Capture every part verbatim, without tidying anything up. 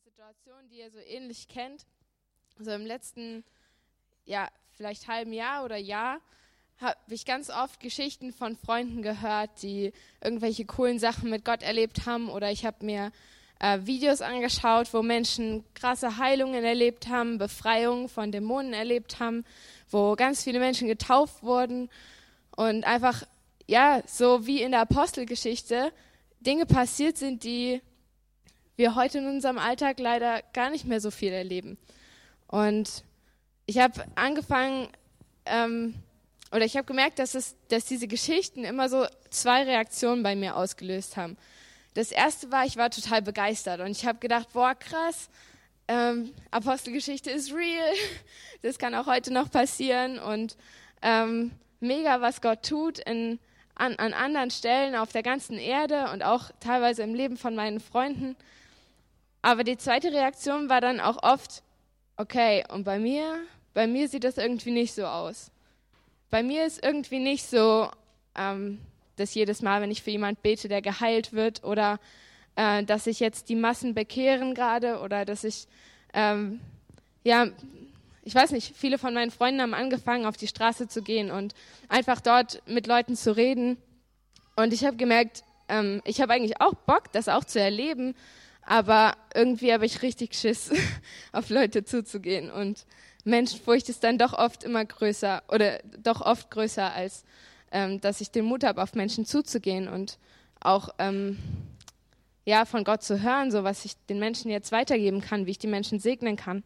Situation, die ihr so ähnlich kennt. Also im letzten, ja, vielleicht halben Jahr oder Jahr habe ich ganz oft Geschichten von Freunden gehört, die irgendwelche coolen Sachen mit Gott erlebt haben. Oder ich habe mir äh, Videos angeschaut, wo Menschen krasse Heilungen erlebt haben, Befreiungen von Dämonen erlebt haben, wo ganz viele Menschen getauft wurden und einfach, ja, so wie in der Apostelgeschichte Dinge passiert sind, die wir heute in unserem Alltag leider gar nicht mehr so viel erleben. Und ich habe angefangen, ähm, oder ich habe gemerkt, dass, es, dass diese Geschichten immer so zwei Reaktionen bei mir ausgelöst haben. Das erste war, ich war total begeistert und ich habe gedacht, boah, krass, ähm, Apostelgeschichte ist real, das kann auch heute noch passieren und ähm, mega, was Gott tut in, an, an anderen Stellen auf der ganzen Erde und auch teilweise im Leben von meinen Freunden. Aber die zweite Reaktion war dann auch oft, okay, und bei mir, bei mir sieht das irgendwie nicht so aus. Bei mir ist irgendwie nicht so, ähm, dass jedes Mal, wenn ich für jemand bete, der geheilt wird oder äh, dass sich jetzt die Massen bekehren gerade oder dass ich, ähm, ja, ich weiß nicht, viele von meinen Freunden haben angefangen, auf die Straße zu gehen und einfach dort mit Leuten zu reden. Und ich habe gemerkt, ähm, ich habe eigentlich auch Bock, das auch zu erleben, aber irgendwie habe ich richtig Schiss, auf Leute zuzugehen. Und Menschenfurcht ist dann doch oft immer größer oder doch oft größer, als ähm, dass ich den Mut habe, auf Menschen zuzugehen und auch ähm, ja, von Gott zu hören, so was ich den Menschen jetzt weitergeben kann, wie ich die Menschen segnen kann.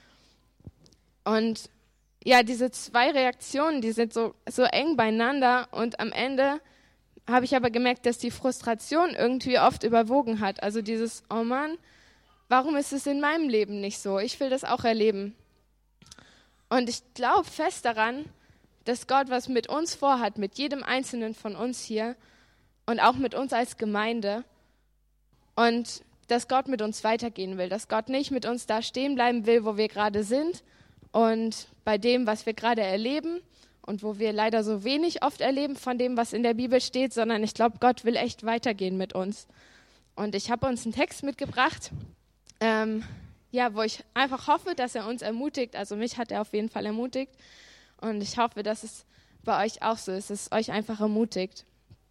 Und ja, diese zwei Reaktionen, die sind so, so eng beieinander und am Ende habe ich aber gemerkt, dass die Frustration irgendwie oft überwogen hat. Also dieses, oh Mann, warum ist es in meinem Leben nicht so? Ich will das auch erleben. Und ich glaube fest daran, dass Gott was mit uns vorhat, mit jedem Einzelnen von uns hier und auch mit uns als Gemeinde. Und dass Gott mit uns weitergehen will, dass Gott nicht mit uns da stehen bleiben will, wo wir gerade sind und bei dem, was wir gerade erleben, und wo wir leider so wenig oft erleben von dem, was in der Bibel steht, sondern ich glaube, Gott will echt weitergehen mit uns. Und ich habe uns einen Text mitgebracht, ähm, ja, wo ich einfach hoffe, dass er uns ermutigt. Also mich hat er auf jeden Fall ermutigt. Und ich hoffe, dass es bei euch auch so ist, dass es euch einfach ermutigt.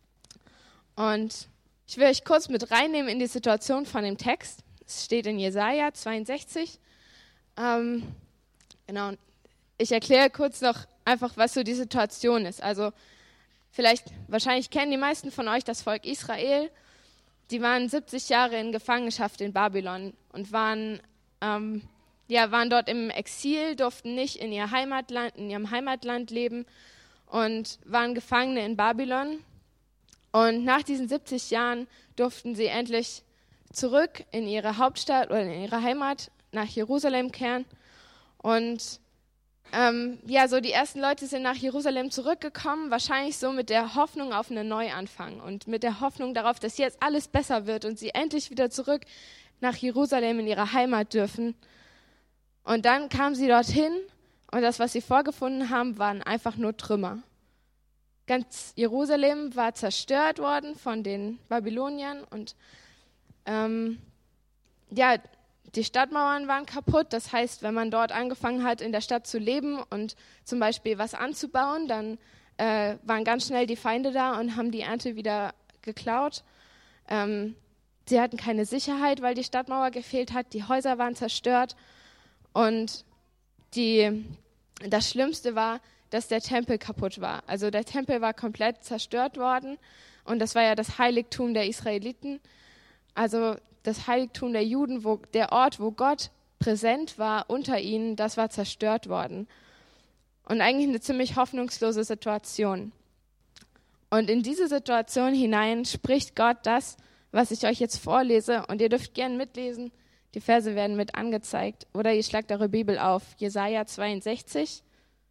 Und ich will euch kurz mit reinnehmen in die Situation von dem Text. Es steht in Jesaja zweiundsechzig. Ähm, genau. Ich erkläre kurz noch einfach, was so die Situation ist. Also vielleicht, wahrscheinlich kennen die meisten von euch das Volk Israel. Die waren siebzig Jahre in Gefangenschaft in Babylon und waren, ähm, ja, waren dort im Exil, durften nicht in ihr Heimatland, in ihrem Heimatland leben und waren Gefangene in Babylon. Und nach diesen siebzig Jahren durften sie endlich zurück in ihre Hauptstadt oder in ihre Heimat nach Jerusalem kehren. Und Ähm, ja, so die ersten Leute sind nach Jerusalem zurückgekommen, wahrscheinlich so mit der Hoffnung auf einen Neuanfang und mit der Hoffnung darauf, dass jetzt alles besser wird und sie endlich wieder zurück nach Jerusalem in ihre Heimat dürfen. Und dann kamen sie dorthin und das, was sie vorgefunden haben, waren einfach nur Trümmer. Ganz Jerusalem war zerstört worden von den Babyloniern und ähm, ja, die Stadtmauern waren kaputt, das heißt, wenn man dort angefangen hat, in der Stadt zu leben und zum Beispiel was anzubauen, dann äh, waren ganz schnell die Feinde da und haben die Ernte wieder geklaut. Ähm, sie hatten keine Sicherheit, weil die Stadtmauer gefehlt hat, die Häuser waren zerstört und die, das Schlimmste war, dass der Tempel kaputt war. Also der Tempel war komplett zerstört worden und das war ja das Heiligtum der Israeliten. Also das Heiligtum der Juden, wo, der Ort, wo Gott präsent war unter ihnen, das war zerstört worden. Und eigentlich eine ziemlich hoffnungslose Situation. Und in diese Situation hinein spricht Gott das, was ich euch jetzt vorlese. Und ihr dürft gerne mitlesen. Die Verse werden mit angezeigt. Oder ihr schlagt eure Bibel auf. Jesaja zweiundsechzig,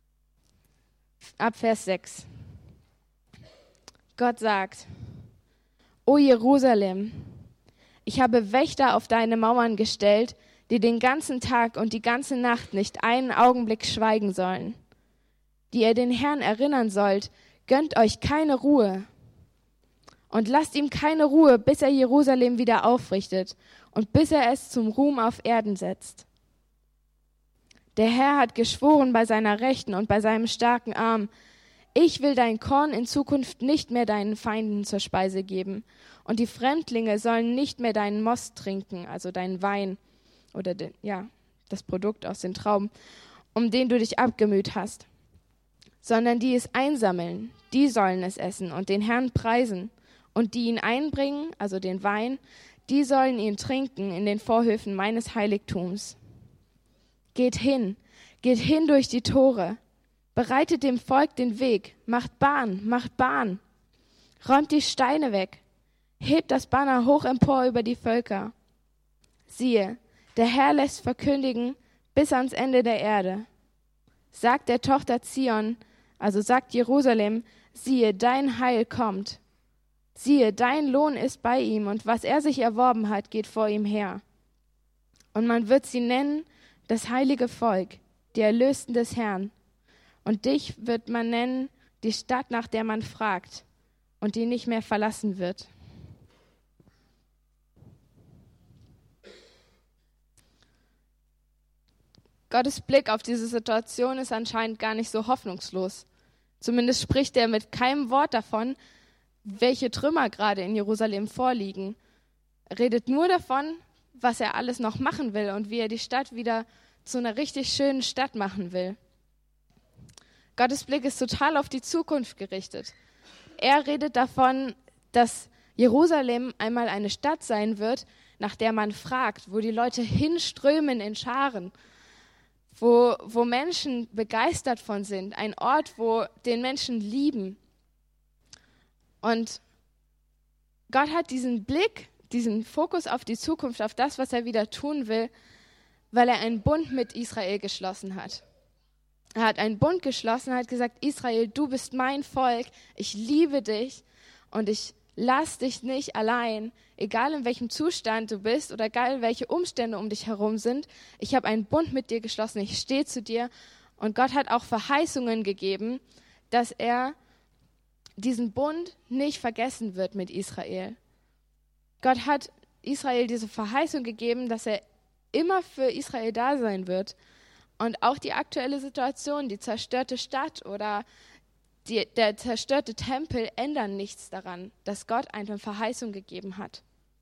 ab Vers sechs. Gott sagt, O Jerusalem, ich habe Wächter auf deine Mauern gestellt, die den ganzen Tag und die ganze Nacht nicht einen Augenblick schweigen sollen. Die ihr den Herrn erinnern sollt, gönnt euch keine Ruhe. Und lasst ihm keine Ruhe, bis er Jerusalem wieder aufrichtet und bis er es zum Ruhm auf Erden setzt. Der Herr hat geschworen bei seiner Rechten und bei seinem starken Arm, ich will dein Korn in Zukunft nicht mehr deinen Feinden zur Speise geben, und die Fremdlinge sollen nicht mehr deinen Most trinken, also deinen Wein oder den, ja, das Produkt aus den Trauben, um den du dich abgemüht hast, sondern die es einsammeln, die sollen es essen und den Herrn preisen, und die ihn einbringen, also den Wein, die sollen ihn trinken in den Vorhöfen meines Heiligtums. Geht hin, geht hin durch die Tore, bereitet dem Volk den Weg, macht Bahn, macht Bahn, räumt die Steine weg, hebt das Banner hoch empor über die Völker. Siehe, der Herr lässt verkündigen bis ans Ende der Erde. Sagt der Tochter Zion, also sagt Jerusalem, siehe, dein Heil kommt. Siehe, dein Lohn ist bei ihm, und was er sich erworben hat, geht vor ihm her. Und man wird sie nennen, das heilige Volk, die Erlösten des Herrn. Und dich wird man nennen, die Stadt, nach der man fragt und die nicht mehr verlassen wird. Gottes Blick auf diese Situation ist anscheinend gar nicht so hoffnungslos. Zumindest spricht er mit keinem Wort davon, welche Trümmer gerade in Jerusalem vorliegen. Er redet nur davon, was er alles noch machen will und wie er die Stadt wieder zu einer richtig schönen Stadt machen will. Gottes Blick ist total auf die Zukunft gerichtet. Er redet davon, dass Jerusalem einmal eine Stadt sein wird, nach der man fragt, wo die Leute hinströmen in Scharen, wo, wo Menschen begeistert von sind, ein Ort, wo den Menschen lieben. Und Gott hat diesen Blick, diesen Fokus auf die Zukunft, auf das, was er wieder tun will, weil er einen Bund mit Israel geschlossen hat. Er hat einen Bund geschlossen, hat gesagt, Israel, du bist mein Volk, ich liebe dich und ich lass dich nicht allein, egal in welchem Zustand du bist oder egal welche Umstände um dich herum sind. Ich habe einen Bund mit dir geschlossen, ich stehe zu dir. Und Gott hat auch Verheißungen gegeben, dass er diesen Bund nicht vergessen wird mit Israel. Gott hat Israel diese Verheißung gegeben, dass er immer für Israel da sein wird. Und auch die aktuelle Situation, die zerstörte Stadt oder die, der zerstörte Tempel ändern nichts daran, dass Gott eine Verheißung gegeben hat.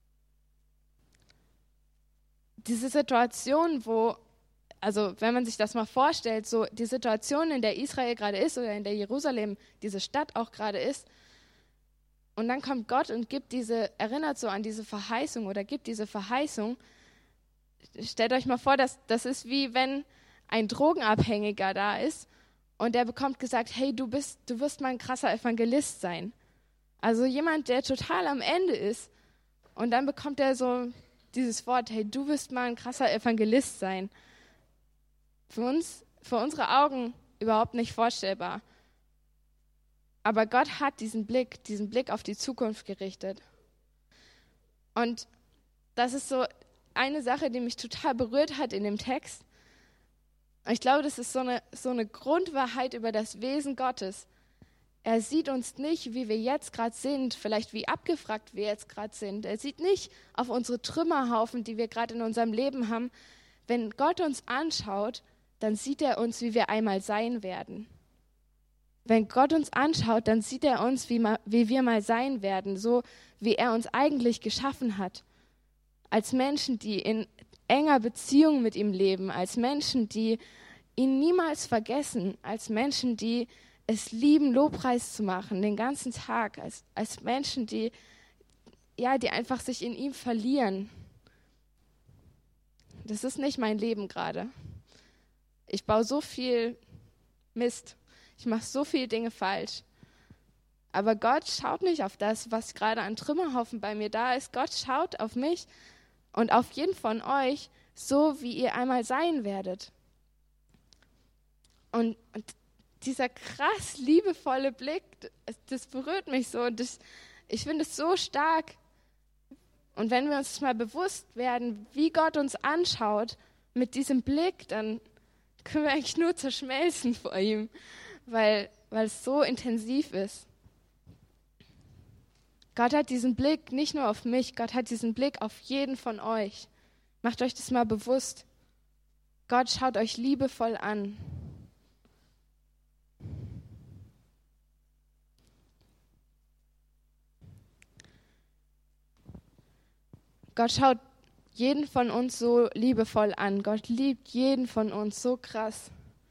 Diese Situation, wo, also wenn man sich das mal vorstellt, so die Situation, in der Israel gerade ist oder in der Jerusalem, diese Stadt auch gerade ist, und dann kommt Gott und gibt diese, erinnert so an diese Verheißung oder gibt diese Verheißung. Stellt euch mal vor, dass, das ist wie wenn ein Drogenabhängiger da ist und der bekommt gesagt, hey, du bist, du wirst mal ein krasser Evangelist sein. Also jemand, der total am Ende ist, und dann bekommt er so dieses Wort, hey, du wirst mal ein krasser Evangelist sein. Für uns, für unsere Augen überhaupt nicht vorstellbar. Aber Gott hat diesen Blick, diesen Blick auf die Zukunft gerichtet. Und das ist so eine Sache, die mich total berührt hat in dem Text. Ich glaube, das ist so eine, so eine Grundwahrheit über das Wesen Gottes. Er sieht uns nicht, wie wir jetzt gerade sind, vielleicht wie abgefragt wir jetzt gerade sind. Er sieht nicht auf unsere Trümmerhaufen, die wir gerade in unserem Leben haben. Wenn Gott uns anschaut, dann sieht er uns, wie wir einmal sein werden. Wenn Gott uns anschaut, dann sieht er uns, wie, ma, wie wir mal sein werden, so wie er uns eigentlich geschaffen hat. Als Menschen, die in enger Beziehung mit ihm leben, als Menschen, die ihn niemals vergessen, als Menschen, die es lieben, Lobpreis zu machen, den ganzen Tag, als, als Menschen, die, ja, die einfach sich in ihm verlieren. Das ist nicht mein Leben gerade. Ich baue so viel Mist. Ich mache so viele Dinge falsch. Aber Gott schaut nicht auf das, was gerade an Trümmerhaufen bei mir da ist. Gott schaut auf mich und auf jeden von euch, so wie ihr einmal sein werdet. Und, und dieser krass liebevolle Blick, das, das berührt mich so. Und das, ich finde es so stark. Und wenn wir uns mal bewusst werden, wie Gott uns anschaut, mit diesem Blick, dann können wir eigentlich nur zerschmelzen vor ihm, weil, weil es so intensiv ist. Gott hat diesen Blick nicht nur auf mich, Gott hat diesen Blick auf jeden von euch. Macht euch das mal bewusst. Gott schaut euch liebevoll an. Gott schaut jeden von uns so liebevoll an. Gott liebt jeden von uns so krass.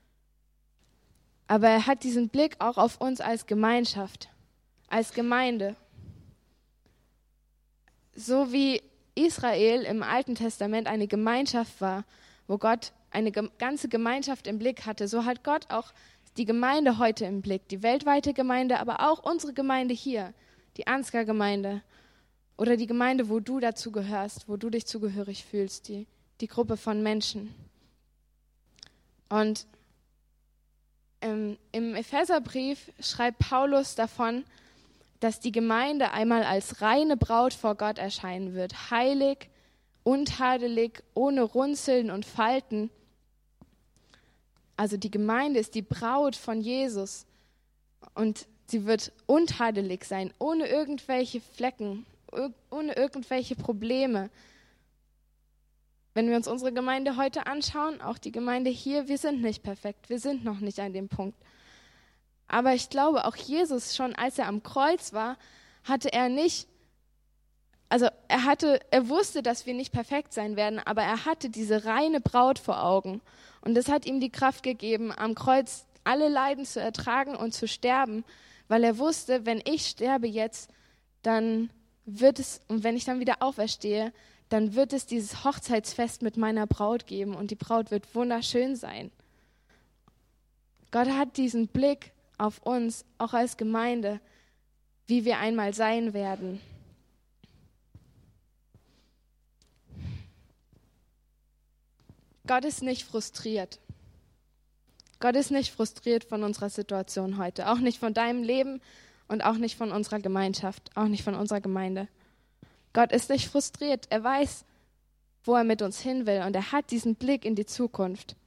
Aber er hat diesen Blick auch auf uns als Gemeinschaft, als Gemeinde. So wie Israel im Alten Testament eine Gemeinschaft war, wo Gott eine ganze Gemeinschaft im Blick hatte, so hat Gott auch die Gemeinde heute im Blick, die weltweite Gemeinde, aber auch unsere Gemeinde hier, die Ansgar-Gemeinde oder die Gemeinde, wo du dazu gehörst, wo du dich zugehörig fühlst, die, die Gruppe von Menschen. Und im, im Epheserbrief schreibt Paulus davon, dass die Gemeinde einmal als reine Braut vor Gott erscheinen wird, heilig, untadelig, ohne Runzeln und Falten. Also die Gemeinde ist die Braut von Jesus und sie wird untadelig sein, ohne irgendwelche Flecken, ohne irgendwelche Probleme. Wenn wir uns unsere Gemeinde heute anschauen, auch die Gemeinde hier, wir sind nicht perfekt, wir sind noch nicht an dem Punkt. Aber ich glaube, auch Jesus, schon als er am Kreuz war, hatte er nicht, also er hatte, er wusste, dass wir nicht perfekt sein werden, aber er hatte diese reine Braut vor Augen. Und das hat ihm die Kraft gegeben, am Kreuz alle Leiden zu ertragen und zu sterben, weil er wusste, wenn ich sterbe jetzt, dann wird es, und wenn ich dann wieder auferstehe, dann wird es dieses Hochzeitsfest mit meiner Braut geben und die Braut wird wunderschön sein. Gott hat diesen Blick auf uns, auch als Gemeinde, wie wir einmal sein werden. Gott ist nicht frustriert. Gott ist nicht frustriert von unserer Situation heute, auch nicht von deinem Leben und auch nicht von unserer Gemeinschaft, auch nicht von unserer Gemeinde. Gott ist nicht frustriert. Er weiß, wo er mit uns hin will und er hat diesen Blick in die Zukunft.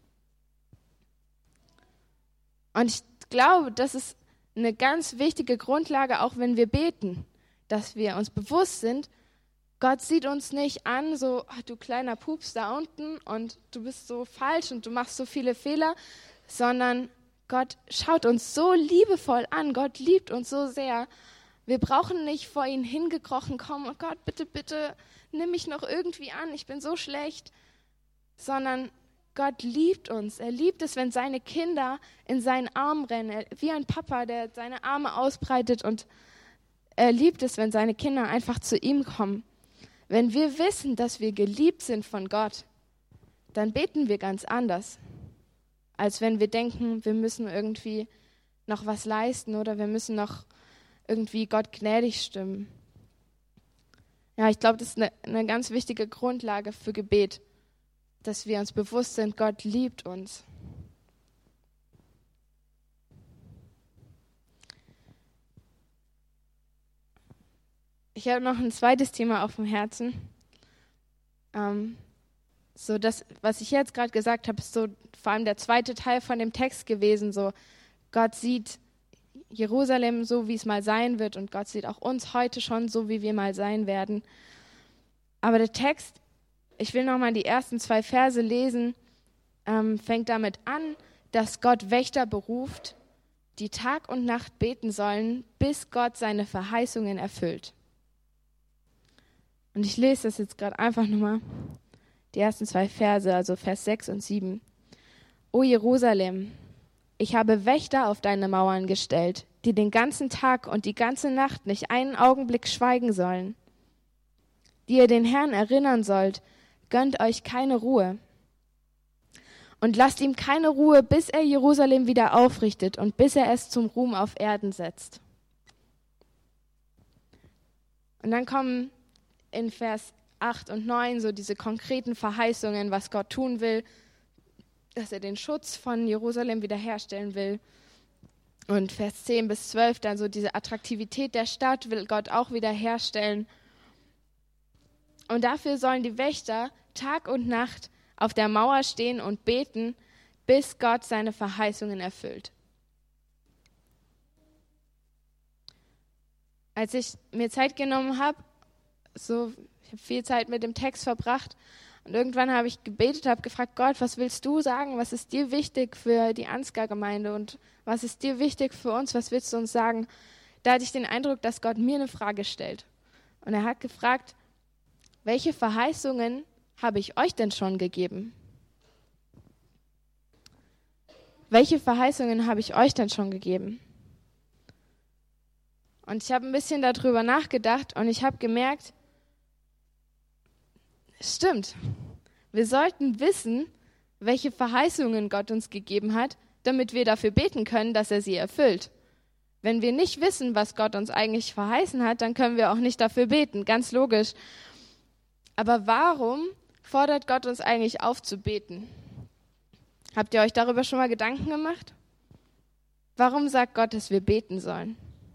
Und ich glaube, das ist eine ganz wichtige Grundlage, auch wenn wir beten, dass wir uns bewusst sind, Gott sieht uns nicht an, so, ach, du kleiner Pups da unten und du bist so falsch und du machst so viele Fehler, sondern Gott schaut uns so liebevoll an, Gott liebt uns so sehr. Wir brauchen nicht vor ihn hingekrochen kommen, oh Gott, bitte, bitte, nimm mich noch irgendwie an, ich bin so schlecht, sondern Gott liebt uns. Er liebt es, wenn seine Kinder in seinen Arm rennen, wie ein Papa, der seine Arme ausbreitet, und er liebt es, wenn seine Kinder einfach zu ihm kommen. Wenn wir wissen, dass wir geliebt sind von Gott, dann beten wir ganz anders, als wenn wir denken, wir müssen irgendwie noch was leisten oder wir müssen noch irgendwie Gott gnädig stimmen. Ja, ich glaube, das ist eine, eine ganz wichtige Grundlage für Gebet, dass wir uns bewusst sind, Gott liebt uns. Ich habe noch ein zweites Thema auf dem Herzen. Ähm, so das, was ich jetzt gerade gesagt habe, ist so vor allem der zweite Teil von dem Text gewesen. So, Gott sieht Jerusalem so, wie es mal sein wird, und Gott sieht auch uns heute schon so, wie wir mal sein werden. Aber der Text, ich will nochmal die ersten zwei Verse lesen, ähm, fängt damit an, dass Gott Wächter beruft, die Tag und Nacht beten sollen, bis Gott seine Verheißungen erfüllt. Und ich lese das jetzt gerade einfach nochmal, die ersten zwei Verse, also Vers sechs und sieben. O Jerusalem, ich habe Wächter auf deine Mauern gestellt, die den ganzen Tag und die ganze Nacht nicht einen Augenblick schweigen sollen. Die ihr den Herrn erinnern sollt, gönnt euch keine Ruhe. Und lasst ihm keine Ruhe, bis er Jerusalem wieder aufrichtet und bis er es zum Ruhm auf Erden setzt. Und dann kommen in Vers acht und neun so diese konkreten Verheißungen, was Gott tun will, dass er den Schutz von Jerusalem wiederherstellen will. Und Vers zehn bis zwölf dann so diese Attraktivität der Stadt will Gott auch wiederherstellen. Und dafür sollen die Wächter Tag und Nacht auf der Mauer stehen und beten, bis Gott seine Verheißungen erfüllt. als ich mir Zeit genommen habe, so, ich habe viel Zeit mit dem Text verbracht und irgendwann habe ich gebetet, habe gefragt, Gott, was willst du sagen? Was ist dir wichtig für die Ansgar-Gemeinde und was ist dir wichtig für uns? Was willst du uns sagen? Da hatte ich den Eindruck, dass Gott mir eine Frage stellt. Und er hat gefragt, welche Verheißungen habe ich euch denn schon gegeben? Welche Verheißungen habe ich euch denn schon gegeben? Und ich habe ein bisschen darüber nachgedacht und ich habe gemerkt, stimmt, wir sollten wissen, welche Verheißungen Gott uns gegeben hat, damit wir dafür beten können, dass er sie erfüllt. Wenn wir nicht wissen, was Gott uns eigentlich verheißen hat, dann können wir auch nicht dafür beten, ganz logisch. Aber warum fordert Gott uns eigentlich auf zu beten? Habt ihr euch darüber schon mal Gedanken gemacht? Warum sagt Gott, dass wir beten sollen?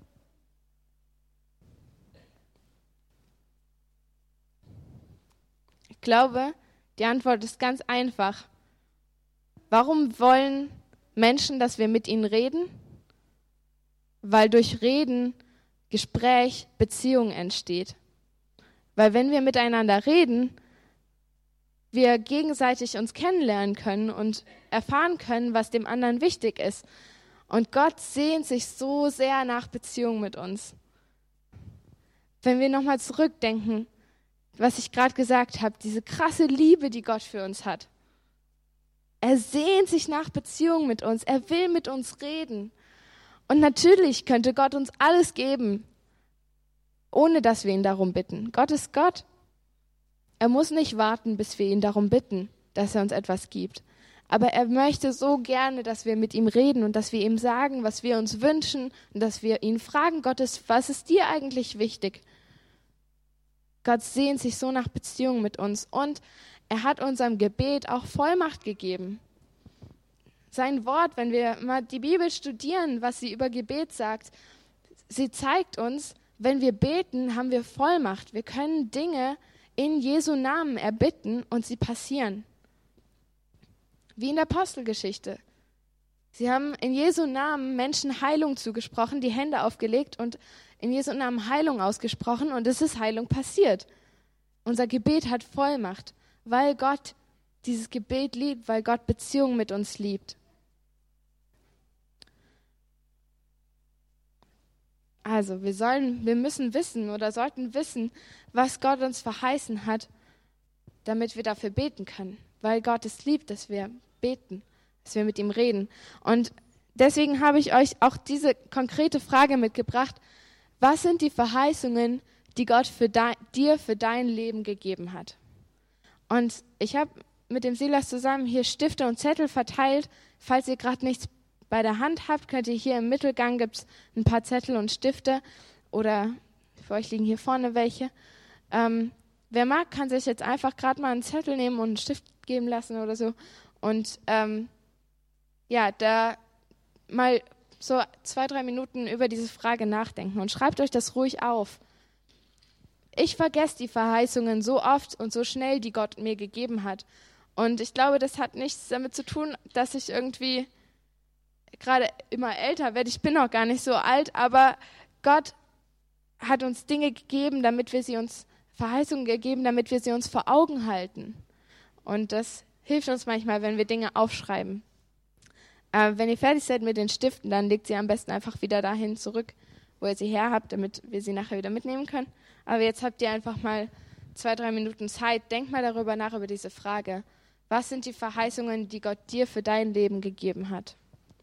Ich glaube, die Antwort ist ganz einfach. Warum wollen Menschen, dass wir mit ihnen reden? Weil durch Reden, Gespräch, Beziehung entsteht. Weil wenn wir miteinander reden, wir gegenseitig uns kennenlernen können und erfahren können, was dem anderen wichtig ist. Und Gott sehnt sich so sehr nach Beziehung mit uns. Wenn wir nochmal zurückdenken, was ich gerade gesagt habe, diese krasse Liebe, die Gott für uns hat. Er sehnt sich nach Beziehung mit uns. Er will mit uns reden. Und natürlich könnte Gott uns alles geben, ohne dass wir ihn darum bitten. Gott ist Gott. Er muss nicht warten, bis wir ihn darum bitten, dass er uns etwas gibt. Aber er möchte so gerne, dass wir mit ihm reden und dass wir ihm sagen, was wir uns wünschen und dass wir ihn fragen, Gottes, was ist dir eigentlich wichtig? Gott sehnt sich so nach Beziehung mit uns und er hat unserem Gebet auch Vollmacht gegeben. Sein Wort, wenn wir mal die Bibel studieren, was sie über Gebet sagt, sie zeigt uns, wenn wir beten, haben wir Vollmacht. Wir können Dinge in Jesu Namen erbitten und sie passieren. Wie in der Apostelgeschichte. Sie haben in Jesu Namen Menschen Heilung zugesprochen, die Hände aufgelegt und in Jesu Namen Heilung ausgesprochen und es ist Heilung passiert. Unser Gebet hat Vollmacht, weil Gott dieses Gebet liebt, weil Gott Beziehung mit uns liebt. Also, wir sollen, wir müssen wissen oder sollten wissen, was Gott uns verheißen hat, damit wir dafür beten können. Weil Gott es liebt, dass wir beten, dass wir mit ihm reden. Und deswegen habe ich euch auch diese konkrete Frage mitgebracht. Was sind die Verheißungen, die Gott für de- dir für dein Leben gegeben hat? Und ich habe mit dem Silas zusammen hier Stifte und Zettel verteilt. Falls ihr gerade nichts bei der Hand habt, könnt ihr hier im Mittelgang, gibt es ein paar Zettel und Stifte oder für euch liegen hier vorne welche. Ähm, wer mag, kann sich jetzt einfach gerade mal einen Zettel nehmen und einen Stift geben lassen oder so und ähm, ja, da mal so zwei, drei Minuten über diese Frage nachdenken und schreibt euch das ruhig auf. Ich vergesse die Verheißungen so oft und so schnell, die Gott mir gegeben hat. Und ich glaube, das hat nichts damit zu tun, dass ich irgendwie gerade immer älter werde. Ich bin noch gar nicht so alt, aber Gott hat uns Dinge gegeben, damit wir sie uns, Verheißungen gegeben, damit wir sie uns vor Augen halten. Und das hilft uns manchmal, wenn wir Dinge aufschreiben. Äh, wenn ihr fertig seid mit den Stiften, dann legt sie am besten einfach wieder dahin zurück, wo ihr sie her habt, damit wir sie nachher wieder mitnehmen können. Aber jetzt habt ihr einfach mal zwei, drei Minuten Zeit. Denkt mal darüber nach, über diese Frage. Was sind die Verheißungen, die Gott dir für dein Leben gegeben hat?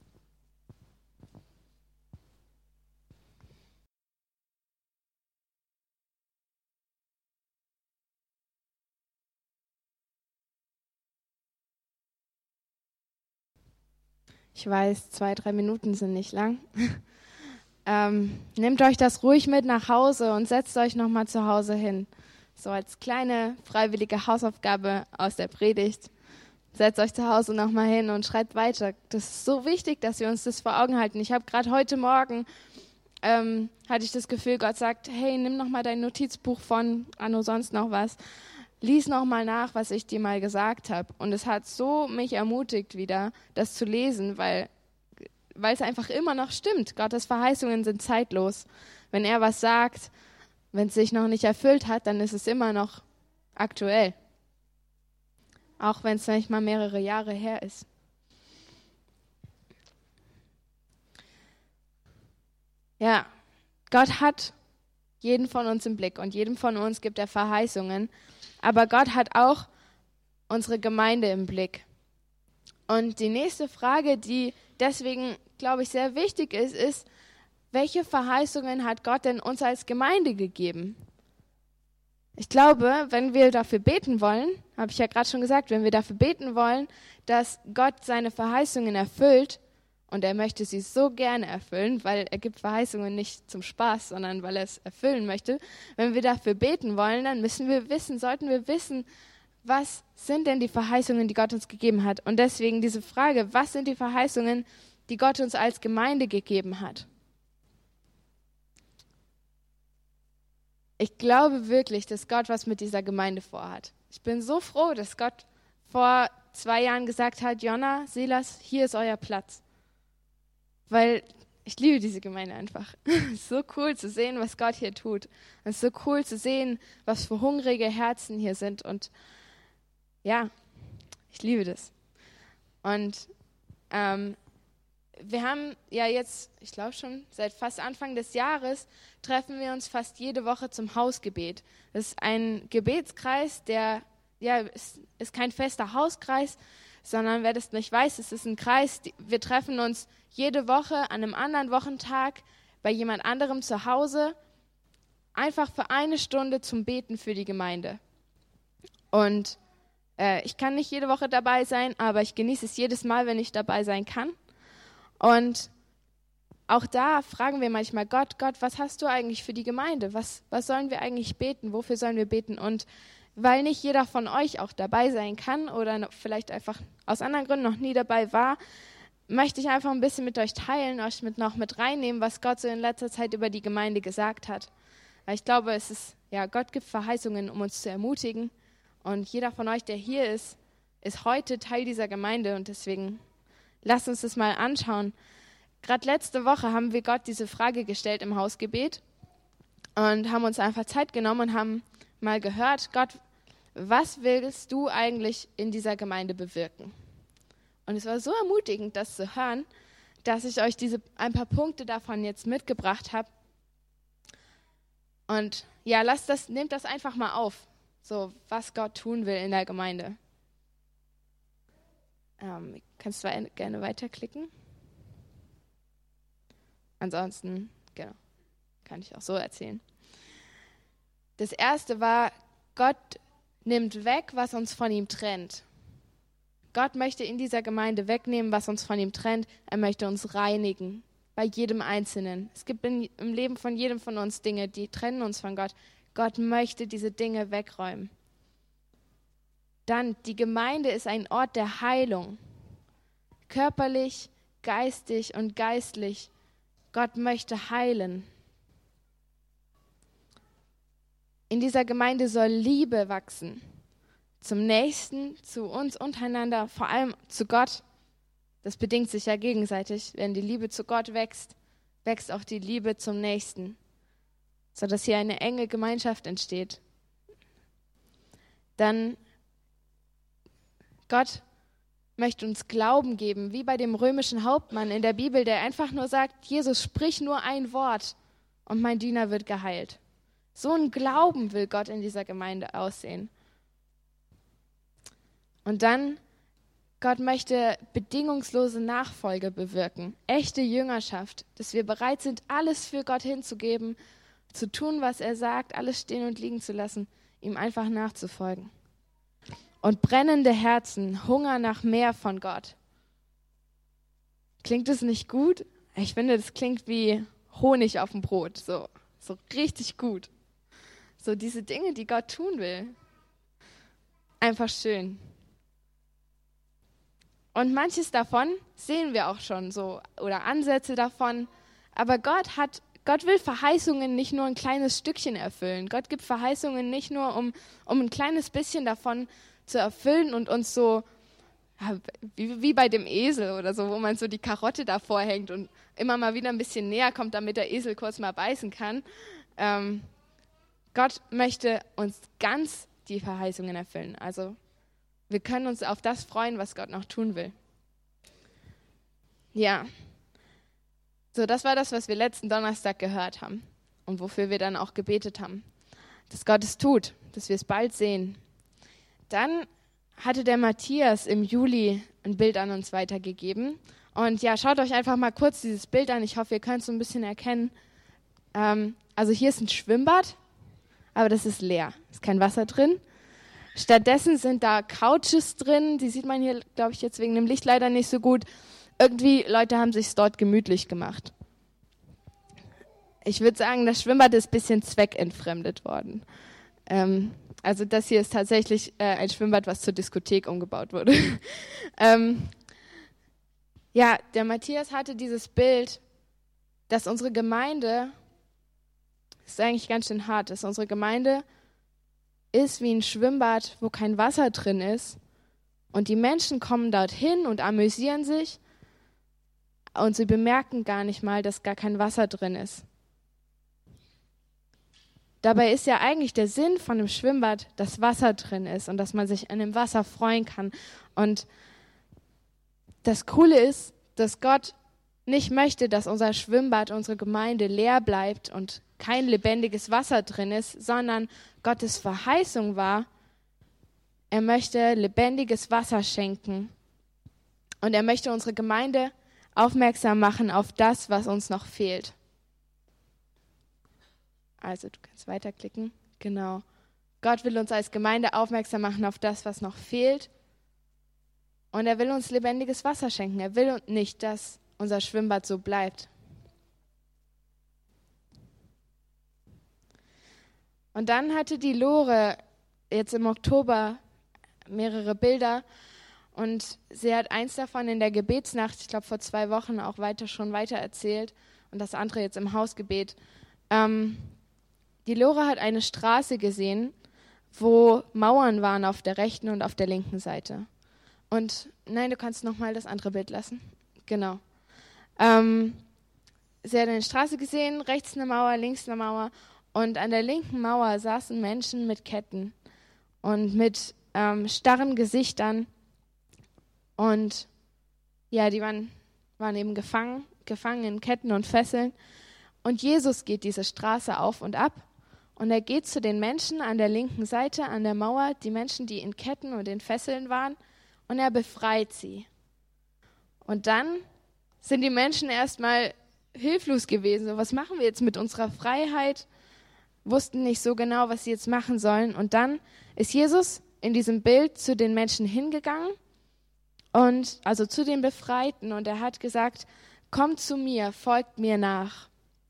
Ich weiß, zwei, drei Minuten sind nicht lang. ähm, nehmt euch das ruhig mit nach Hause und setzt euch nochmal zu Hause hin. So als kleine freiwillige Hausaufgabe aus der Predigt. Setzt euch zu Hause nochmal hin und schreibt weiter. Das ist so wichtig, dass wir uns das vor Augen halten. Ich habe gerade heute Morgen, ähm, hatte ich das Gefühl, Gott sagt, hey, nimm nochmal dein Notizbuch von anno sonst noch was. Lies nochmal nach, was ich dir mal gesagt habe. Und es hat so mich ermutigt wieder, das zu lesen, weil, weil es einfach immer noch stimmt. Gottes Verheißungen sind zeitlos. Wenn er was sagt, wenn es sich noch nicht erfüllt hat, dann ist es immer noch aktuell. Auch wenn es manchmal mehrere Jahre her ist. Ja, Gott hat jeden von uns im Blick und jedem von uns gibt er Verheißungen. Aber Gott hat auch unsere Gemeinde im Blick. Und die nächste Frage, die deswegen, glaube ich, sehr wichtig ist, ist, welche Verheißungen hat Gott denn uns als Gemeinde gegeben? Ich glaube, wenn wir dafür beten wollen, habe ich ja gerade schon gesagt, wenn wir dafür beten wollen, dass Gott seine Verheißungen erfüllt, und er möchte sie so gerne erfüllen, weil er gibt Verheißungen nicht zum Spaß, sondern weil er es erfüllen möchte. Wenn wir dafür beten wollen, dann müssen wir wissen, sollten wir wissen, was sind denn die Verheißungen, die Gott uns gegeben hat? Und deswegen diese Frage, was sind die Verheißungen, die Gott uns als Gemeinde gegeben hat? Ich glaube wirklich, dass Gott was mit dieser Gemeinde vorhat. Ich bin so froh, dass Gott vor zwei Jahren gesagt hat, Jonna, Silas, hier ist euer Platz. Weil ich liebe diese Gemeinde einfach. Es ist so cool zu sehen, was Gott hier tut. Es ist so cool zu sehen, was für hungrige Herzen hier sind. Und ja, ich liebe das. Und ähm, wir haben ja jetzt, ich glaube schon, seit fast Anfang des Jahres treffen wir uns fast jede Woche zum Hausgebet. Das ist ein Gebetskreis, der, ja, ist, ist kein fester Hauskreis, sondern wer das nicht weiß, es ist ein Kreis, die, wir treffen uns jede Woche an einem anderen Wochentag bei jemand anderem zu Hause, einfach für eine Stunde zum Beten für die Gemeinde. Und äh, ich kann nicht jede Woche dabei sein, aber ich genieße es jedes Mal, wenn ich dabei sein kann. Und auch da fragen wir manchmal Gott, Gott, was hast du eigentlich für die Gemeinde? Was, was sollen wir eigentlich beten? Wofür sollen wir beten? Und weil nicht jeder von euch auch dabei sein kann oder vielleicht einfach aus anderen Gründen noch nie dabei war, möchte ich einfach ein bisschen mit euch teilen, euch mit noch mit reinnehmen, was Gott so in letzter Zeit über die Gemeinde gesagt hat. Weil ich glaube, es ist, ja, Gott gibt Verheißungen, um uns zu ermutigen. Und jeder von euch, der hier ist, ist heute Teil dieser Gemeinde. Und deswegen lasst uns das mal anschauen. Gerade letzte Woche haben wir Gott diese Frage gestellt im Hausgebet und haben uns einfach Zeit genommen und haben mal gehört, Gott, was willst du eigentlich in dieser Gemeinde bewirken? Und es war so ermutigend, das zu hören, dass ich euch diese ein paar Punkte davon jetzt mitgebracht habe. Und ja, lasst das, nehmt das einfach mal auf, so was Gott tun will in der Gemeinde. Ähm, kannst du gerne weiterklicken? Ansonsten, genau, kann ich auch so erzählen. Das erste war, Gott nimmt weg, was uns von ihm trennt. Gott möchte in dieser Gemeinde wegnehmen, was uns von ihm trennt. Er möchte uns reinigen, bei jedem Einzelnen. Es gibt in, im Leben von jedem von uns Dinge, die trennen uns von Gott. Gott möchte diese Dinge wegräumen. Dann, die Gemeinde ist ein Ort der Heilung. Körperlich, geistig und geistlich. Gott möchte heilen. In dieser Gemeinde soll Liebe wachsen. Zum Nächsten, zu uns untereinander, vor allem zu Gott. Das bedingt sich ja gegenseitig. Wenn die Liebe zu Gott wächst, wächst auch die Liebe zum Nächsten, sodass hier eine enge Gemeinschaft entsteht. Dann, Gott möchte uns Glauben geben, wie bei dem römischen Hauptmann in der Bibel, der einfach nur sagt, Jesus, sprich nur ein Wort und mein Diener wird geheilt. So ein Glauben will Gott in dieser Gemeinde aussehen. Und dann, Gott möchte bedingungslose Nachfolge bewirken, echte Jüngerschaft, dass wir bereit sind, alles für Gott hinzugeben, zu tun, was er sagt, alles stehen und liegen zu lassen, ihm einfach nachzufolgen. Und brennende Herzen, Hunger nach mehr von Gott. Klingt das nicht gut? Ich finde, das klingt wie Honig auf dem Brot, so, so richtig gut. So diese Dinge, die Gott tun will. Einfach schön. Und manches davon sehen wir auch schon so oder Ansätze davon. Aber Gott hat, Gott will Verheißungen nicht nur ein kleines Stückchen erfüllen. Gott gibt Verheißungen nicht nur, um, um ein kleines bisschen davon zu erfüllen und uns so wie, wie bei dem Esel oder so, wo man so die Karotte davor hängt und immer mal wieder ein bisschen näher kommt, damit der Esel kurz mal beißen kann. Ähm, Gott möchte uns ganz die Verheißungen erfüllen. Also wir können uns auf das freuen, was Gott noch tun will. Ja, so das war das, was wir letzten Donnerstag gehört haben und wofür wir dann auch gebetet haben. Dass Gott es tut, dass wir es bald sehen. Dann hatte der Matthias im Juli ein Bild an uns weitergegeben. Und ja, schaut euch einfach mal kurz dieses Bild an. Ich hoffe, ihr könnt es so ein bisschen erkennen. Ähm, also hier ist ein Schwimmbad, aber das ist leer. Ist kein Wasser drin. Stattdessen sind da Couches drin. Die sieht man hier, glaube ich, jetzt wegen dem Licht leider nicht so gut. Irgendwie, Leute haben sich dort gemütlich gemacht. Ich würde sagen, das Schwimmbad ist ein bisschen zweckentfremdet worden. Ähm, also das hier ist tatsächlich äh, ein Schwimmbad, was zur Diskothek umgebaut wurde. ähm, ja, der Matthias hatte dieses Bild, dass unsere Gemeinde, das ist eigentlich ganz schön hart, dass unsere Gemeinde ist wie ein Schwimmbad, wo kein Wasser drin ist. Und die Menschen kommen dorthin und amüsieren sich und sie bemerken gar nicht mal, dass gar kein Wasser drin ist. Dabei ist ja eigentlich der Sinn von dem Schwimmbad, dass Wasser drin ist und dass man sich an dem Wasser freuen kann. Und das Coole ist, dass Gott nicht möchte, dass unser Schwimmbad, unsere Gemeinde leer bleibt und kein lebendiges Wasser drin ist, sondern Gottes Verheißung war, er möchte lebendiges Wasser schenken. Und er möchte unsere Gemeinde aufmerksam machen auf das, was uns noch fehlt. Also du kannst weiterklicken. Genau. Gott will uns als Gemeinde aufmerksam machen auf das, was noch fehlt. Und er will uns lebendiges Wasser schenken. Er will nicht, dass unser Schwimmbad so bleibt. Und dann hatte die Lore jetzt im Oktober mehrere Bilder. Und sie hat eins davon in der Gebetsnacht, ich glaube vor zwei Wochen, auch weiter schon weiter erzählt. Und das andere jetzt im Hausgebet. Ähm, Die Lore hat eine Straße gesehen, wo Mauern waren auf der rechten und auf der linken Seite. Und nein, du kannst nochmal das andere Bild lassen. Genau. Ähm, sie hat eine Straße gesehen, rechts eine Mauer, links eine Mauer. Und an der linken Mauer saßen Menschen mit Ketten und mit ähm, starren Gesichtern. Und ja, die waren, waren eben gefangen, gefangen in Ketten und Fesseln. Und Jesus geht diese Straße auf und ab. Und er geht zu den Menschen an der linken Seite, an der Mauer, die Menschen, die in Ketten und in Fesseln waren, und er befreit sie. Und dann sind die Menschen erstmal hilflos gewesen. So, was machen wir jetzt mit unserer Freiheit? Wussten nicht so genau, was sie jetzt machen sollen. Und dann ist Jesus in diesem Bild zu den Menschen hingegangen, und also zu den Befreiten, und er hat gesagt, kommt zu mir, folgt mir nach.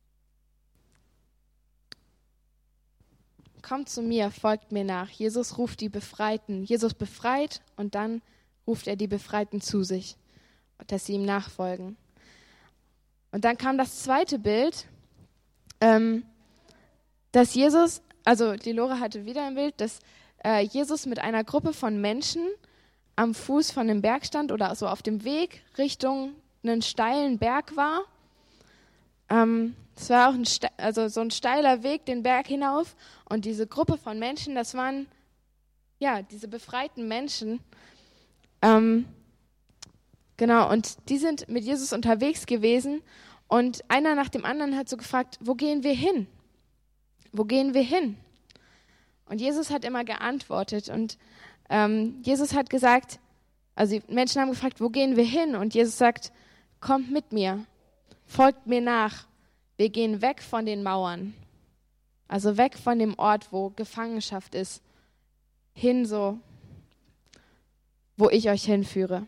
Kommt zu mir, folgt mir nach. Jesus ruft die Befreiten. Jesus befreit und dann ruft er die Befreiten zu sich, dass sie ihm nachfolgen. Und dann kam das zweite Bild, ähm, dass Jesus, also die Lore hatte wieder ein Bild, dass äh, Jesus mit einer Gruppe von Menschen am Fuß von einem Berg stand oder so auf dem Weg Richtung einen steilen Berg war. Ähm, Es war auch ein, also so ein steiler Weg den Berg hinauf, und diese Gruppe von Menschen, das waren ja diese befreiten Menschen. Ähm, genau, und die sind mit Jesus unterwegs gewesen, und einer nach dem anderen hat so gefragt, wo gehen wir hin? Wo gehen wir hin? Und Jesus hat immer geantwortet, und ähm, Jesus hat gesagt, also die Menschen haben gefragt, wo gehen wir hin? Und Jesus sagt, kommt mit mir, folgt mir nach. Wir gehen weg von den Mauern, also weg von dem Ort, wo Gefangenschaft ist, hin so, wo ich euch hinführe.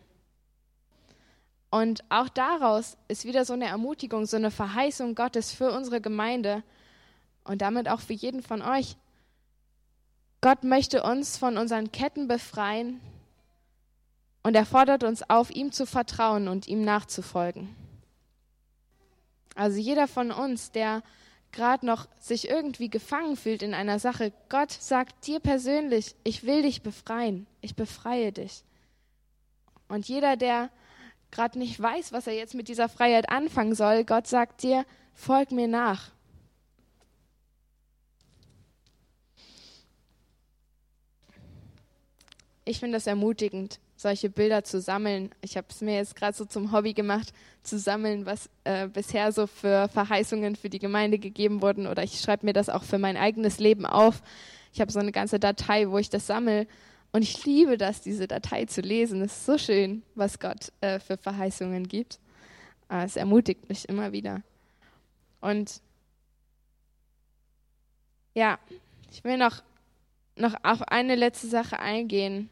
Und auch daraus ist wieder so eine Ermutigung, so eine Verheißung Gottes für unsere Gemeinde und damit auch für jeden von euch. Gott möchte uns von unseren Ketten befreien, und er fordert uns auf, ihm zu vertrauen und ihm nachzufolgen. Also jeder von uns, der gerade noch sich irgendwie gefangen fühlt in einer Sache, Gott sagt dir persönlich, ich will dich befreien, ich befreie dich. Und jeder, der gerade nicht weiß, was er jetzt mit dieser Freiheit anfangen soll, Gott sagt dir, folg mir nach. Ich finde das ermutigend, solche Bilder zu sammeln. Ich habe es mir jetzt gerade so zum Hobby gemacht, zu sammeln, was äh, bisher so für Verheißungen für die Gemeinde gegeben wurden. Oder ich schreibe mir das auch für mein eigenes Leben auf. Ich habe so eine ganze Datei, wo ich das sammle. Und ich liebe das, diese Datei zu lesen. Es ist so schön, was Gott äh, für Verheißungen gibt. Aber es ermutigt mich immer wieder. Und ja, ich will noch, noch auf eine letzte Sache eingehen.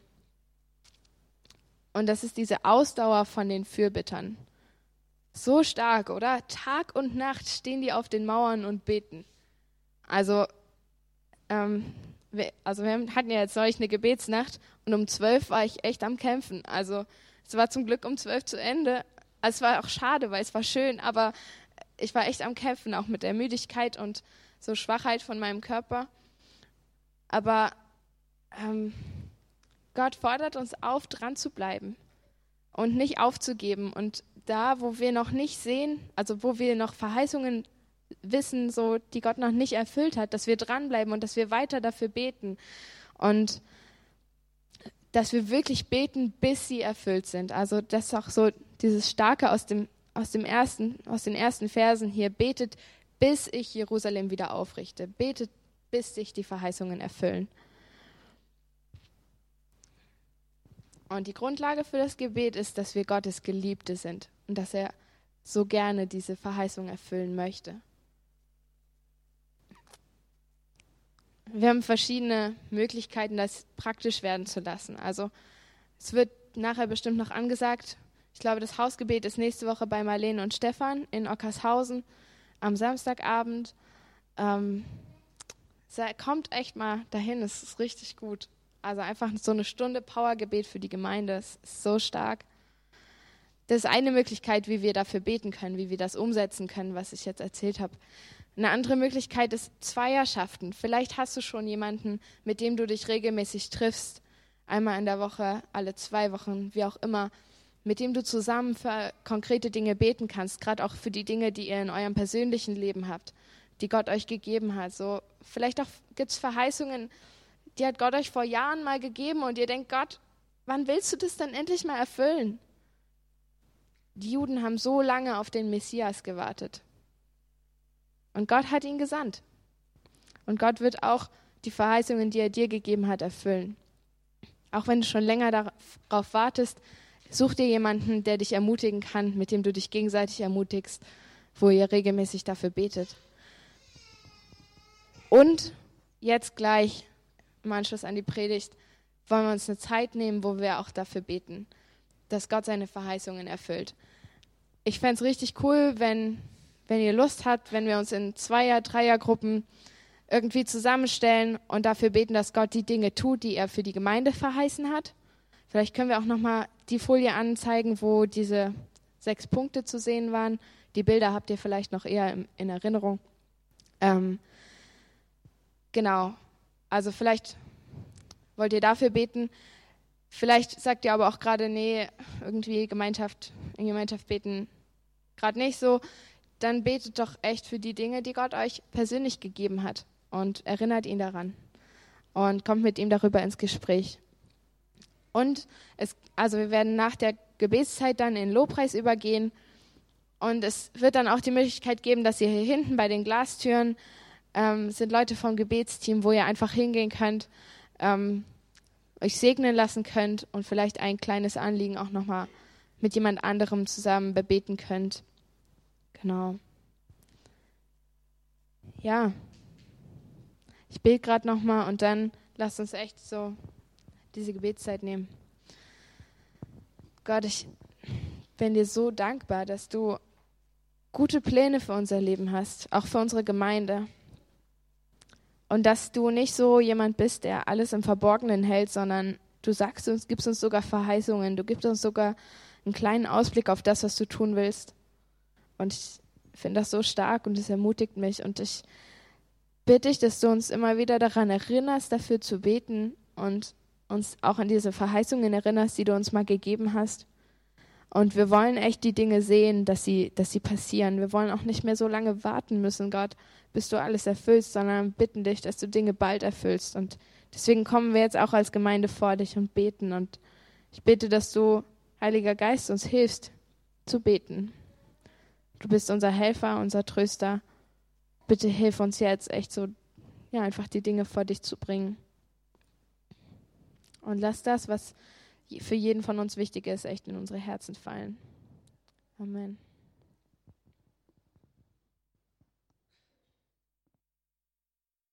Und das ist diese Ausdauer von den Fürbittern. So stark, oder? Tag und Nacht stehen die auf den Mauern und beten. Also, ähm, wir, also wir hatten ja jetzt neulich eine Gebetsnacht und um zwölf war ich echt am Kämpfen. Also es war zum Glück um zwölf zu Ende. Also es war auch schade, weil es war schön, aber ich war echt am Kämpfen, auch mit der Müdigkeit und so Schwachheit von meinem Körper. Aber ähm, Gott fordert uns auf, dran zu bleiben und nicht aufzugeben. Und da, wo wir noch nicht sehen, also wo wir noch Verheißungen wissen, so, die Gott noch nicht erfüllt hat, dass wir dranbleiben und dass wir weiter dafür beten. Und dass wir wirklich beten, bis sie erfüllt sind. Also das ist auch so dieses Starke aus dem, aus dem ersten, aus den ersten Versen hier. Betet, bis ich Jerusalem wieder aufrichte. Betet, bis sich die Verheißungen erfüllen. Und die Grundlage für das Gebet ist, dass wir Gottes Geliebte sind und dass er so gerne diese Verheißung erfüllen möchte. Wir haben verschiedene Möglichkeiten, das praktisch werden zu lassen. Also es wird nachher bestimmt noch angesagt. Ich glaube, das Hausgebet ist nächste Woche bei Marlene und Stefan in Ockershausen am Samstagabend. Ähm, kommt echt mal dahin, es ist richtig gut. Also einfach so eine Stunde Powergebet für die Gemeinde, das ist so stark. Das ist eine Möglichkeit, wie wir dafür beten können, wie wir das umsetzen können, was ich jetzt erzählt habe. Eine andere Möglichkeit ist Zweierschaften. Vielleicht hast du schon jemanden, mit dem du dich regelmäßig triffst, einmal in der Woche, alle zwei Wochen, wie auch immer, mit dem du zusammen für konkrete Dinge beten kannst, gerade auch für die Dinge, die ihr in eurem persönlichen Leben habt, die Gott euch gegeben hat. So, vielleicht auch gibt es Verheißungen, die hat Gott euch vor Jahren mal gegeben und ihr denkt, Gott, wann willst du das dann endlich mal erfüllen? Die Juden haben so lange auf den Messias gewartet. Und Gott hat ihn gesandt. Und Gott wird auch die Verheißungen, die er dir gegeben hat, erfüllen. Auch wenn du schon länger darauf wartest, such dir jemanden, der dich ermutigen kann, mit dem du dich gegenseitig ermutigst, wo ihr regelmäßig dafür betet. Und jetzt gleich im Anschluss an die Predigt wollen wir uns eine Zeit nehmen, wo wir auch dafür beten, dass Gott seine Verheißungen erfüllt. Ich fände es richtig cool, wenn, wenn ihr Lust habt, wenn wir uns in Zweier-, Dreiergruppen irgendwie zusammenstellen und dafür beten, dass Gott die Dinge tut, die er für die Gemeinde verheißen hat. Vielleicht können wir auch nochmal die Folie anzeigen, wo diese sechs Punkte zu sehen waren. Die Bilder habt ihr vielleicht noch eher in, in Erinnerung. Ähm, genau. Also vielleicht wollt ihr dafür beten. Vielleicht sagt ihr aber auch gerade, nee, irgendwie Gemeinschaft, in Gemeinschaft beten gerade nicht so. Dann betet doch echt für die Dinge, die Gott euch persönlich gegeben hat und erinnert ihn daran und kommt mit ihm darüber ins Gespräch. Und es, also wir werden nach der Gebetszeit dann in Lobpreis übergehen und es wird dann auch die Möglichkeit geben, dass ihr hier hinten bei den Glastüren ähm, sind Leute vom Gebetsteam, wo ihr einfach hingehen könnt, ähm, euch segnen lassen könnt und vielleicht ein kleines Anliegen auch nochmal mit jemand anderem zusammen bebeten könnt. Genau. Ja. Ich bete gerade nochmal und dann lasst uns echt so diese Gebetszeit nehmen. Gott, ich bin dir so dankbar, dass du gute Pläne für unser Leben hast, auch für unsere Gemeinde. Und dass du nicht so jemand bist, der alles im Verborgenen hält, sondern du sagst uns, gibst uns sogar Verheißungen, du gibst uns sogar einen kleinen Ausblick auf das, was du tun willst. Und ich finde das so stark und es ermutigt mich. Und ich bitte dich, dass du uns immer wieder daran erinnerst, dafür zu beten und uns auch an diese Verheißungen erinnerst, die du uns mal gegeben hast. Und wir wollen echt die Dinge sehen, dass sie, dass sie passieren. Wir wollen auch nicht mehr so lange warten müssen, Gott, bis du alles erfüllst, sondern bitten dich, dass du Dinge bald erfüllst. Und deswegen kommen wir jetzt auch als Gemeinde vor dich und beten. Und ich bete, dass du, Heiliger Geist, uns hilfst zu beten. Du bist unser Helfer, unser Tröster. Bitte hilf uns jetzt echt so, ja, einfach die Dinge vor dich zu bringen. Und lass das, was für jeden von uns wichtig ist, echt in unsere Herzen fallen. Amen.